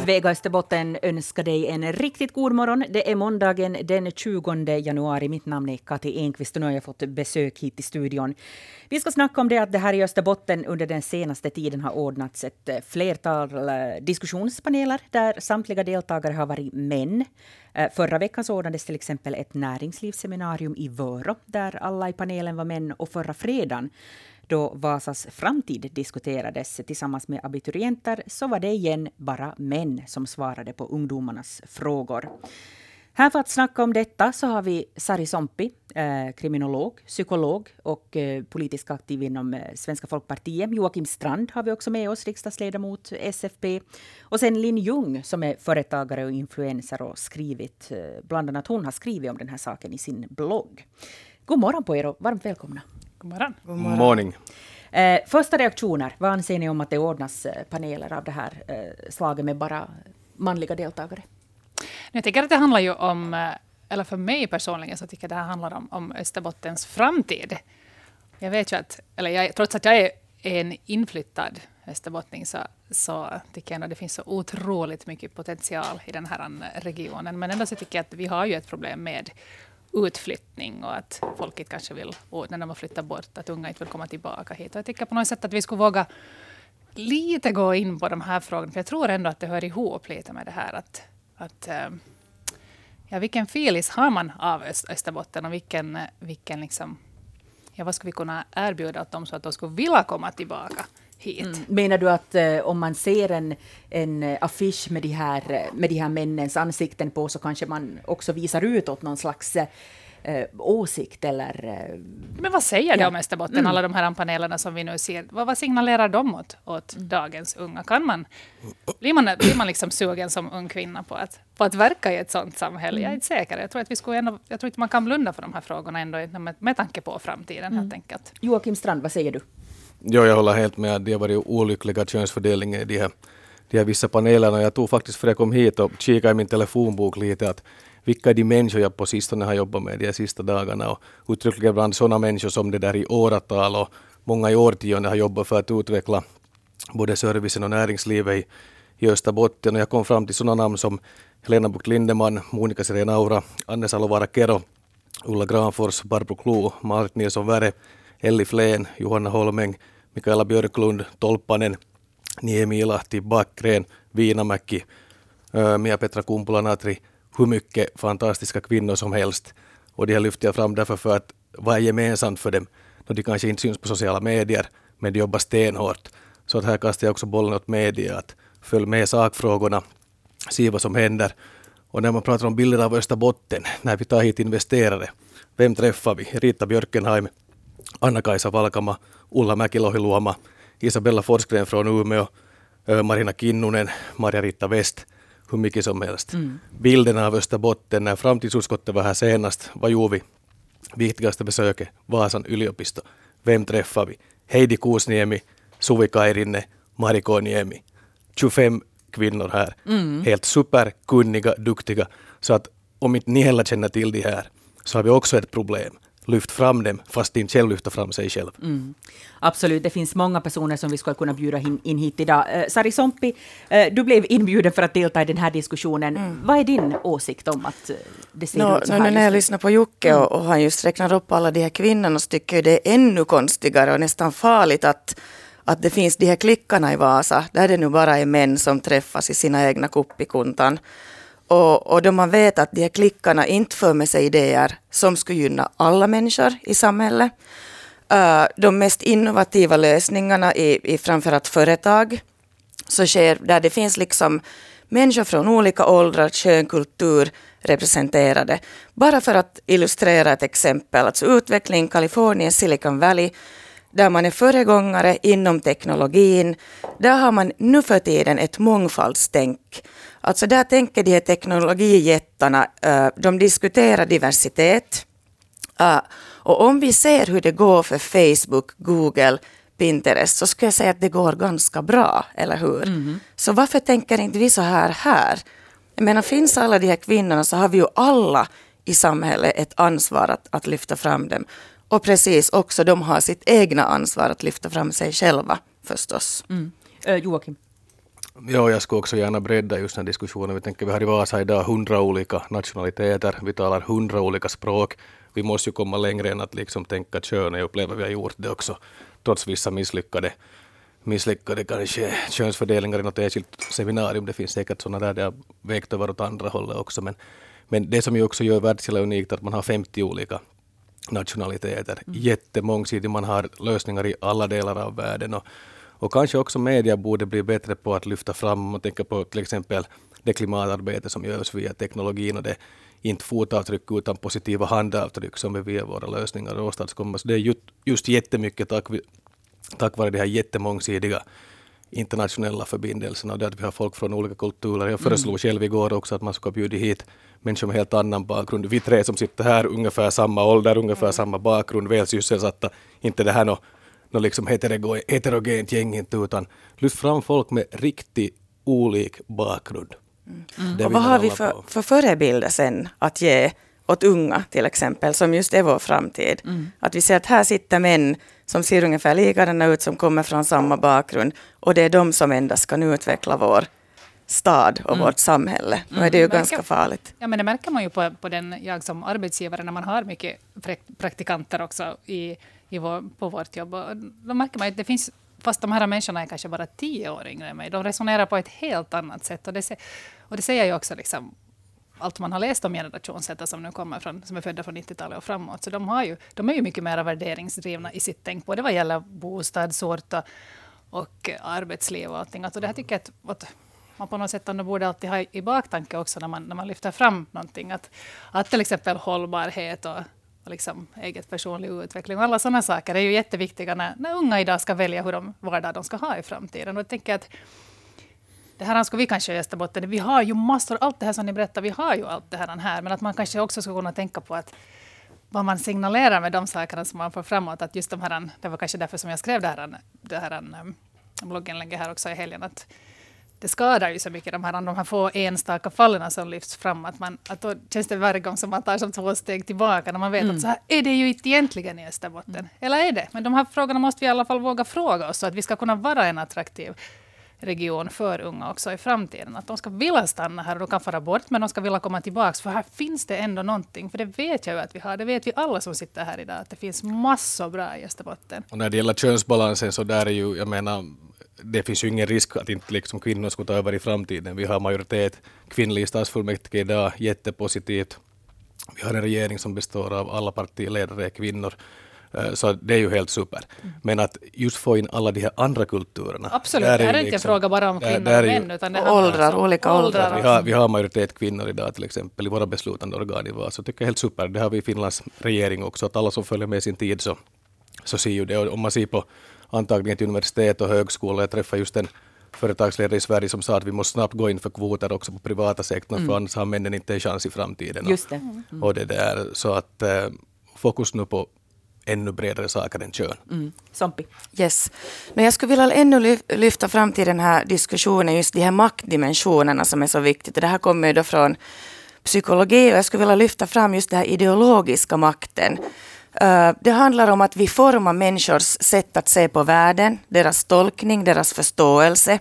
Vega Österbotten önskar dig en riktigt god morgon. Det är måndagen den 20 januari. Mitt namn är Kati Enqvist och nu har jag fått besök hit i studion. Vi ska snacka om det att det här i Österbotten under den senaste tiden har ordnats ett flertal diskussionspaneler där samtliga deltagare har varit män. Förra veckan så ordnades till exempel ett näringslivsseminarium i Vörå där alla i panelen var män, och förra fredagen då Vasas framtid diskuterades tillsammans med abiturienter så var det igen bara män som svarade på ungdomarnas frågor. Här för att snacka om detta så har vi Sari Sompi, kriminolog, psykolog och politisk aktiv inom Svenska folkpartiet. Joakim Strand har vi också med oss, riksdagsledamot SFP. Och sen Linn Ljung som är företagare och influencer och skrivit, bland annat hon har skrivit om den här saken i sin blogg. God morgon på er och varmt välkomna. God morgon. God morgon. Första reaktioner, vad anser ni om att det ordnas paneler av det här slaget med bara manliga deltagare? Jag tycker att det handlar ju om, eller för mig personligen så tycker jag det här handlar om Österbottens framtid. Jag vet ju att, trots att jag är en inflyttad österbottning så tycker jag att det finns så otroligt mycket potential i den här regionen. Men ändå så tycker jag att vi har ju ett problem med utflyttning och att folket kanske vill, när de har flyttat bort, att unga inte vill komma tillbaka hit. Och jag tycker på något sätt att vi skulle våga lite gå in på de här frågorna, för jag tror ändå att det hör ihop lite med det här att vilken filis har man av Österbotten och vilken liksom, vad ska vi kunna erbjuda åt dem så att de skulle vilja komma tillbaka hit. Menar du att om man ser en affisch med de här männens ansikten på så kanske man också visar utåt någon slags åsikt eller... Men vad säger det om Österbotten, alla de här panelerna som vi nu ser? Vad signalerar de åt dagens unga? Blir man liksom sugen som ung kvinna på att verka i ett sånt samhälle? Jag är inte säker. Jag tror inte man kan blunda för de här frågorna ändå med tanke på framtiden helt enkelt. Joakim Strand, vad säger du? Ja, jag håller helt med att det har varit olyckliga könsfördelningar i de här vissa panelerna. Jag tog faktiskt för jag kom hit och kikade i min telefonbok lite att vilka är de människor jag på sistone har jobbat med de sista dagarna, och uttryckligen bland sådana människor som det där i åratal och många i årtionden har jobbat för att utveckla både servicen och näringslivet i Österbotten. Och jag kom fram till sådana namn som Helena Bucht Lindeman, Monika Sirenaura, Anne Salovara Kero, Ulla Granfors, Barbro Klo, Marit Nilsson Väre, Elli Flen, Johanna Holmeng, Mikaela Björklund, Tolpanen, Niemi Ilahti, Backgren, Viinamäki, Mia-Petra Kumpula-Natri, hur mycket fantastiska kvinnor som helst. Och det här lyfter jag fram därför för att vad är gemensamt för dem? De kanske inte syns på sociala medier, men de jobbar stenhårt. Så att här kastar jag också bollen åt media att följ med sakfrågorna, se vad som händer. Och när man pratar om bilder av Österbotten, när vi tar hit investerare, vem träffar vi? Rita Björkenheim, Anna-Kaisa Valkama, Ulla Mäkilohiluoma, Isabella Forsgren från Umeå, Marina Kinnunen, Marja-Ritta West, hur mycket som helst. Bilderna av Österbotten, när framtidsutskottet var här senast, vad gjorde vi? Viktigaste besöket, Vasan yliopisto. Vem träffar vi? Heidi Kuusniemi, Suvi Kairinne, Mari Koiniemi. 25 kvinnor här. Helt superkunniga, duktiga. Så att om inte ni heller känner till det här så har vi också ett problem. Lyft fram dem fast de inte själv lyfter fram sig själv. Absolut, det finns många personer som vi ska kunna bjuda in hit idag. Sari Sompi, du blev inbjuden för att delta i den här diskussionen. Vad är din åsikt om att det ser ut så här? När jag lyssnar på Jocke och han just räknar upp alla de här kvinnorna så tycker jag det är ännu konstigare och nästan farligt att det finns de här klickarna i Vasa där det nu bara är män som träffas i sina egna kuppikuntan. Och då man vet att de här klickarna inte för med sig idéer som skulle gynna alla människor i samhället. De mest innovativa lösningarna i framförallt företag så sker där det finns liksom människor från olika åldrar, kön, kultur representerade. Bara för att illustrera ett exempel, alltså utveckling Kalifornien, Silicon Valley, där man är föregångare inom teknologin. Där har man nu för tiden ett mångfaldstänk. Alltså där tänker de här teknologijättarna, de diskuterar diversitet. Och om vi ser hur det går för Facebook, Google, Pinterest så ska jag säga att det går ganska bra, eller hur? Så varför tänker inte vi så här? Jag menar, finns alla de här kvinnorna så har vi ju alla i samhället ett ansvar att lyfta fram dem. Och precis också, de har sitt egna ansvar att lyfta fram sig själva förstås. Joakim? Ja, jag skulle också gärna bredda just den här diskussionen. Vi tänker vi har i Vasa idag 100 olika nationaliteter, vi talar 100 olika språk. Vi måste ju komma längre än att liksom tänka kön. Jag upplever vi har gjort det också, trots vissa misslyckade kanske könsfördelningar i något enskilt seminarium. Det finns säkert sådana där det har vägt över åt andra hållet också. Men det som ju också gör världsdela unikt är att man har 50 olika nationaliteter. Jättemångsidigt, man har lösningar i alla delar av världen. Och kanske också media borde bli bättre på att lyfta fram, om man tänker på till exempel det klimatarbete som görs via teknologin och det inte fotavtryck utan positiva handavtryck som vi via våra lösningar åstadkommer. Så det är just jättemycket tack vare de här jättemångsidiga internationella förbindelserna och det att vi har folk från olika kulturer. Jag föreslog själv igår också att man ska bjuda hit människor med helt annan bakgrund. Vi tre som sitter här, ungefär samma ålder, ungefär samma bakgrund, väl sysselsatta. Inte det här något liksom heterogent gäng inte, utan lyft fram folk med riktigt olik bakgrund. Och vad har vi för förebilder sen att ge åt unga till exempel, som just är vår framtid? Att vi ser att här sitter män som ser ungefär likadana ut, som kommer från samma bakgrund, och det är de som endast kan utveckla vår stad och vårt samhälle. Då är det ju ganska farligt. Ja, men det märker man ju på den, jag som arbetsgivare, när man har mycket praktikanter också på vårt jobb. Och då märker man att det finns, fast de här människorna är kanske bara 10 år yngre än mig, de resonerar på ett helt annat sätt. Och det säger ju också liksom, allt man har läst om generationssättet som nu kommer från, som är födda från 90-talet och framåt. Så de är ju mycket mer värderingsdrivna i sitt tänk på det vad gäller bostadsort och arbetsliv och allting. Alltså det här tycker jag att man på något sätt ändå borde alltid ha i baktanke också när man lyfter fram någonting. Att till exempel hållbarhet och liksom eget personlig utveckling och alla sådana saker är ju jätteviktiga när unga idag ska välja vad de ska ha i framtiden. Och jag tänker att det här ska vi kanske i Österbotten, vi har ju massor, allt det här som ni berättar, vi har ju allt det här, men att man kanske också ska kunna tänka på att vad man signalerar med de sakerna som man får framåt, att just de här, det var kanske därför som jag skrev det här blogginlägget här också i helgen, att det skadar ju så mycket de här få enstaka fallen som lyfts fram, att då känns det varje gång som man tar som 2 steg tillbaka när man vet att så här är det ju inte egentligen i Österbotten. Eller är det? Men de här frågorna måste vi i alla fall våga fråga oss så att vi ska kunna vara en attraktiv region för unga också i framtiden. Att de ska vilja stanna här och de kan fara bort, men de ska vilja komma tillbaka, för här finns det ändå någonting. För det vet jag ju att vi har. Det vet vi alla som sitter här idag, att det finns massor bra i Österbotten. Och när det gäller könsbalansen så där är ju, jag menar, det finns ju ingen risk att inte liksom kvinnor ska ta över i framtiden. Vi har majoritet kvinnlig stadsfullmäktige idag, jättepositivt. Vi har en regering som består av alla partiledare kvinnor. Så det är ju helt super. Men att just få in alla de här andra kulturerna. Absolut, det här är inte en fråga bara om kvinnor och män. Utan det åldrar, olika åldrar. Vi har majoritet kvinnor idag till exempel i våra beslutande organ i Vasa. Så tycker jag helt super. Det har vi i Finlands regering också. Att alla som följer med sin tid så ser ju det. Och om man ser på antagningen till universitet och högskola. Jag träffade just en företagsledare i Sverige som sa att vi måste snabbt gå in för kvoter också på privata sektorn, för annars har männen inte en chans i framtiden. Just det. Och det där, så att fokus nu på ännu bredare saker än kön. Sompi. Yes. Men jag skulle vilja ännu lyfta fram till den här diskussionen just de här maktdimensionerna som är så viktigt. Det här kommer ju då från psykologi och jag skulle vilja lyfta fram just den här ideologiska makten. Det handlar om att vi formar människors sätt att se på världen, deras tolkning, deras förståelse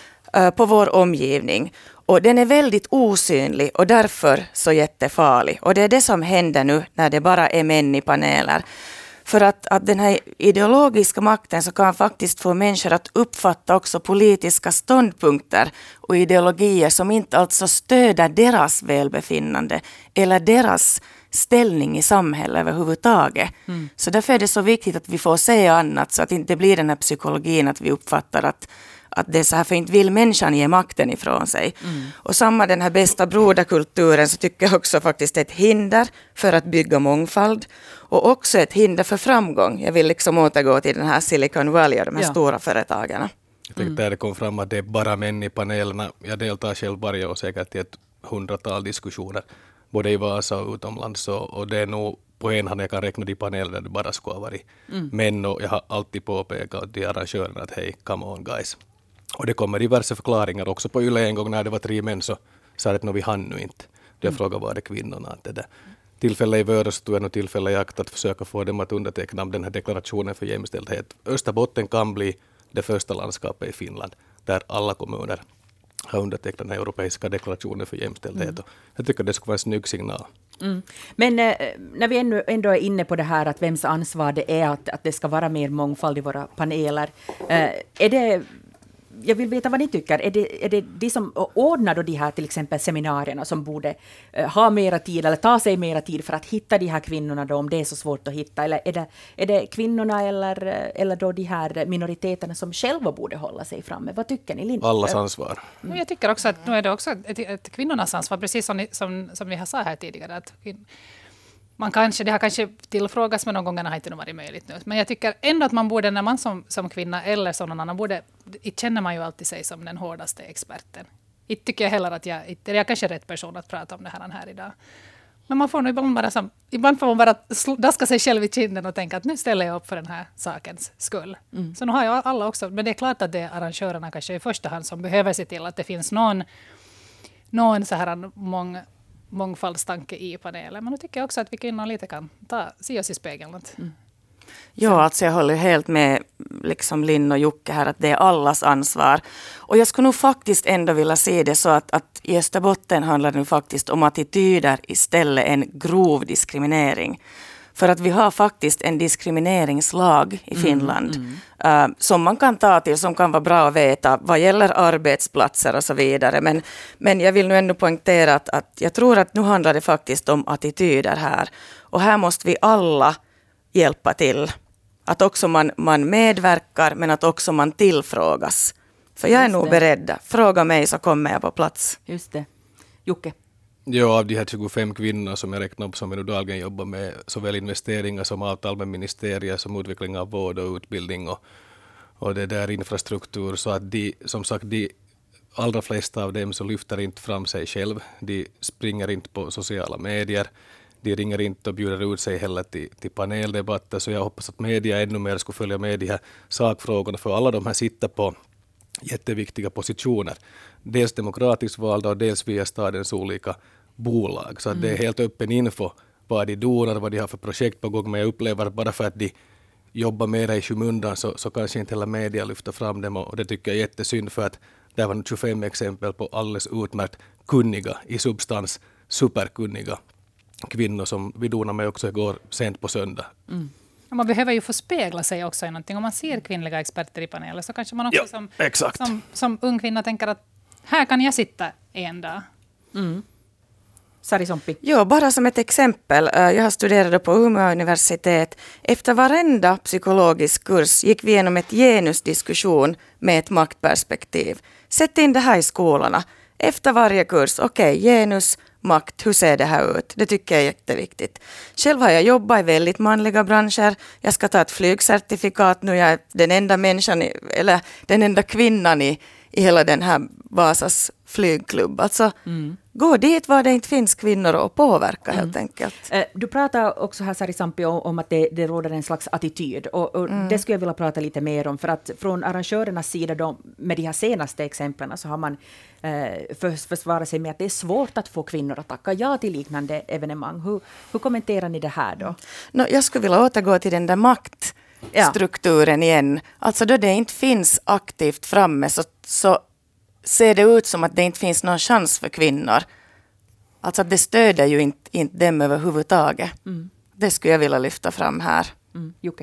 på vår omgivning. Och den är väldigt osynlig och därför så jättefarlig. Och det är det som händer nu när det bara är män i paneler. För att den här ideologiska makten så kan faktiskt få människor att uppfatta också politiska ståndpunkter och ideologier som inte alltså stöder deras välbefinnande eller deras ställning i samhället överhuvudtaget. Så därför är det så viktigt att vi får säga annat så att det inte blir den här psykologin att vi uppfattar att det är så här, för inte vill människan ge makten ifrån sig. Och samma den här bästa broderkulturen så tycker jag också faktiskt är ett hinder för att bygga mångfald och också ett hinder för framgång. Jag vill liksom återgå till den här Silicon Valley och de här stora företagen. Jag tänkte där det kom fram att det är bara män i panelerna. Jag deltar själv varje år säkert i ett 100-tal diskussioner både i Vasa och utomlands och det är nog på en hand jag kan räkna de paneler där det bara ska ha varit män och jag har alltid påpekat till arrangörerna att hej, come on guys. Och det kommer diverse förklaringar också på Yle en gång när det var 3 män så sa det att vi hann nu inte. Jag frågade var det kvinnorna. Att det där. Tillfälle i Vörös tog jag nog tillfälle i akt att försöka få dem att underteckna den här deklarationen för jämställdhet. Österbotten kan bli det första landskapet i Finland där alla kommuner har undertecknat den europeiska deklarationen för jämställdhet. Och jag tycker det skulle vara en snygg signal. Men när vi ändå är inne på det här att vems ansvar det är att det ska vara mer mångfald i våra paneler. Är det, jag vill veta vad ni tycker. Är det de som ordnar då de här till exempel seminarierna som borde ha mera tid eller ta sig mera tid för att hitta de här kvinnorna då, om det är så svårt att hitta? Eller är det kvinnorna eller då de här minoriteterna som själva borde hålla sig framme? Vad tycker ni, Linda? Allas ansvar. Jag tycker också att nu är det också ett kvinnornas ansvar, precis som vi har sagt här tidigare. Att det har kanske tillfrågats, men någon gång har inte varit möjligt nu. Men jag tycker ändå att man borde, när man som kvinna eller som någon annan känner man ju alltid sig som den hårdaste experten. Inte tycker jag heller att jag är kanske rätt person att prata om det här idag. Men man får nog ibland får man bara daska sig själv i kinden och tänka att nu ställer jag upp för den här sakens skull. Så nu har jag alla också, men det är klart att det är arrangörerna kanske i första hand som behöver se till att det finns någon så här mångfaldstanke i panelen. Men nu tycker jag också att vi kvinnor lite kan se oss i spegeln. Ja, alltså jag håller helt med liksom Linn och Jocke här att det är allas ansvar. Och jag skulle nog faktiskt ändå vilja se det så att i Österbotten handlar det nu faktiskt om attityder istället än grov diskriminering. För att vi har faktiskt en diskrimineringslag i Finland som man kan ta till, som kan vara bra att veta vad gäller arbetsplatser och så vidare. Men jag vill nu ändå poängtera att jag tror att nu handlar det faktiskt om attityder här. Och här måste vi alla hjälpa till. Att också man medverkar, men att också man tillfrågas. För jag är nog beredd. Fråga mig så kommer jag på plats. Just det. Jocke? Ja, av de här 25 kvinnorna som jag räknar upp som vi nu dagligen jobbar med såväl investeringar som avtal med ministerier som utveckling av vård och utbildning och det där infrastruktur, så att de allra flesta av dem så lyfter inte fram sig själv. De springer inte på sociala medier. De ringer inte och bjuder ut sig heller till paneldebatter, så jag hoppas att media ännu mer skulle följa med de här sakfrågorna, för alla de här sitter på jätteviktiga positioner. Dels demokratiskt valda och dels via stadens olika bolag. Så att det är helt öppen info vad de donar, vad de har för projekt på gång. Men jag upplever att bara för att de jobbar mera i skymundan så kanske inte hela media lyfter fram dem. Och det tycker jag är jättesynd, för att det var 25 exempel på alldeles utmärkt kunniga, i substans superkunniga kvinnor som vi donade med också igår sent på söndag. Man behöver ju få spegla sig också i någonting. Om man ser kvinnliga experter i panelen så kanske man också som ung kvinna tänker att här kan jag sitta en dag. Sari Sompi. Ja, bara som ett exempel. Jag har studerat på Umeå universitet. Efter varenda psykologisk kurs gick vi igenom ett genusdiskussion med ett maktperspektiv. Sätt in det här i skolorna. Efter varje kurs, genus, makt, hur ser det här ut? Det tycker jag är jätteviktigt. Själv har jag jobbat i väldigt manliga branscher. Jag ska ta ett flygcertifikat nu. Jag är den enda människan, eller den enda kvinnan i hela den här Vasas flygklubb. Alltså, gå dit var det inte finns kvinnor och påverka helt enkelt. Du pratar också här, Sari Sampi, om att det råder en slags attityd. Och det skulle jag vilja prata lite mer om. För att från arrangörernas sida, med de här senaste exemplen, så har man försvarat sig med att det är svårt att få kvinnor att tacka ja till liknande evenemang. Hur kommenterar ni det här då? Jag skulle vilja återgå till den där maktstrukturen igen. Alltså då det inte finns aktivt framme så ser det ut som att det inte finns någon chans för kvinnor. Alltså att det stöder ju inte dem överhuvudtaget. Det skulle jag vilja lyfta fram här. Jocke?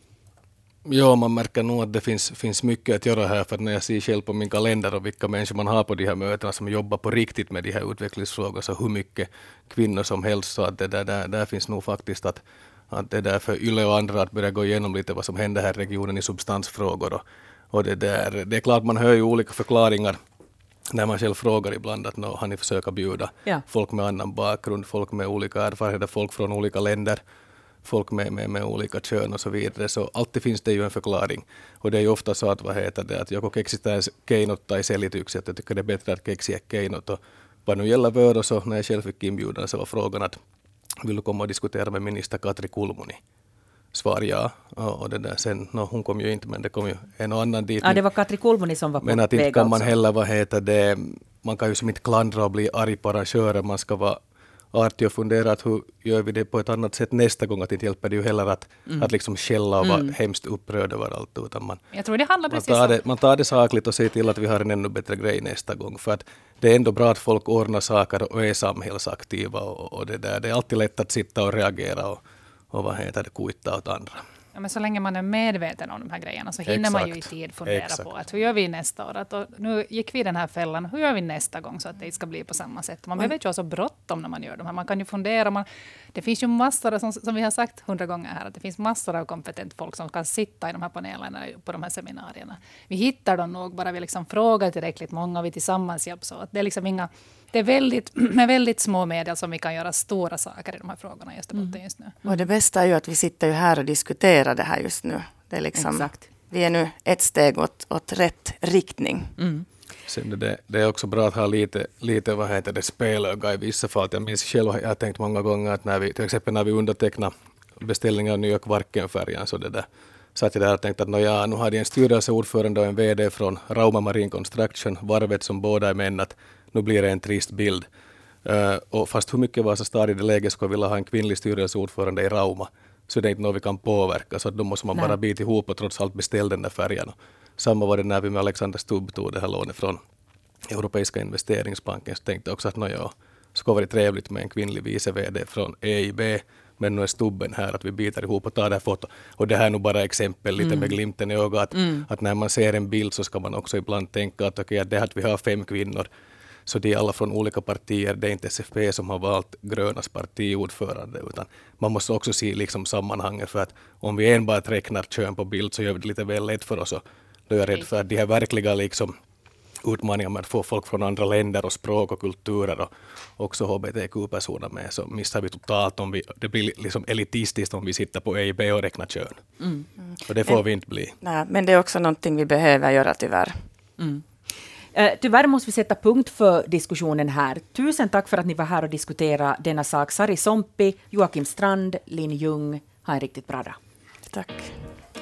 Ja, man märker nog att det finns mycket att göra här, för att när jag ser själv på min kalender och vilka människor man har på de här mötena som jobbar på riktigt med de här utvecklingsfrågorna, så hur mycket kvinnor som helst, så att det där finns nog faktiskt att det är därför Yle och andra att börja gå igenom lite vad som händer här i regionen i substansfrågor. Och det är klart, man hör ju olika förklaringar när man själv frågar ibland att har ni försökt bjuda folk med annan bakgrund, folk med olika erfarenheter, folk från olika länder, folk med olika kön och så vidare. Så alltid finns det ju en förklaring. Och det är ju ofta så att joko keksitään keinot tai selityksiä, att jag tycker det är bättre att keksiä keinot. Och vad nu gäller Vörå, så när jag själv fick inbjudan så var frågan att vill du komma och diskutera med minister Katri Kulmuni? Svar ja. Och det där sen, hon kom ju inte, men det kom ju en och annan dit. Ja, det var Katri Kulmuni som var på väg. Men att inte kan man heller, man kan ju som inte klandra och bli arg på arrangörer. Man ska vara artig och fundera att hur gör vi det på ett annat sätt nästa gång, att inte hjälper det ju heller att liksom skälla och vara hemskt upprörd över allt, utan Jag tror det handlar precis om... man tar det sakligt och ser till att vi har en ännu bättre grej nästa gång, för att det är ändå bra att folk ordnar saker och är samhällsaktiva och det där. Det är alltid lätt att sitta och reagera och vad heter det, kuita åt andra. Ja, men så länge man är medveten om de här grejerna så hinner man ju i tid fundera på att hur gör vi nästa år? Nu gick vi den här fällan, hur gör vi nästa gång så att det ska bli på samma sätt? Man behöver inte ha så bråttom när man gör de här. Man kan ju fundera. Det finns ju massor, som vi har sagt 100 gånger här, att det finns massor av kompetent folk som kan sitta i de här panelerna på de här seminarierna. Vi hittar dem nog bara vi liksom frågar tillräckligt många och vi tillsammans hjälps åt. Det är liksom det är med väldigt små medel som vi kan göra stora saker i de här frågorna i Österbotten just nu. Och det bästa är ju att vi sitter ju här och diskuterar det här just nu. Det är liksom, vi är nu ett steg åt rätt riktning. Sen det är också bra att ha lite vad heter det, spelöga i vissa fall. Jag minns själv, jag har tänkt många gånger att till exempel när vi undertecknar beställningar av nya Kvarkenfärjan, så satt jag där och tänkte att nu hade jag en styrelseordförande och en vd från Rauma Marine Construction, varvet som båda är män, att nu blir det en trist bild. Och fast hur mycket Vasa stad i det läget skulle vilja ha en kvinnlig styrelseordförande i Rauma, så det är inte något vi kan påverka, så då måste man bara bita ihop och trots allt beställa den där färjan. Samma var det när vi med Alexander Stubb tog det här lånet från Europeiska investeringsbanken, så tänkte jag också att skulle vara trevligt med en kvinnlig vice vd från EIB, men nu är Stubben här att vi biter ihop och tar det här foto. Och det här är nog bara exempel lite med glimten i ögat, att när man ser en bild så ska man också ibland tänka att okej, det här att vi har 5 kvinnor, så det är alla från olika partier, det är inte SFP som har valt Grönas partiordförande, utan man måste också se liksom sammanhanget, för att om vi enbart räknar kön på bild så gör vi det lite väl lätt för oss, och då är jag rädd för att de här verkliga liksom utmaningar med att få folk från andra länder och språk och kulturer och också hbtq-personer med, så missar vi totalt om det blir liksom elitistiskt om vi sitter på EIB och räknar kön. Och det får vi inte bli. Nej, men det är också någonting vi behöver göra tyvärr. Tyvärr måste vi sätta punkt för diskussionen här. Tusen tack för att ni var här och diskuterade denna sak. Sari Sompi, Joakim Strand, Linn Ljung. Ha en riktigt bra dag. Tack.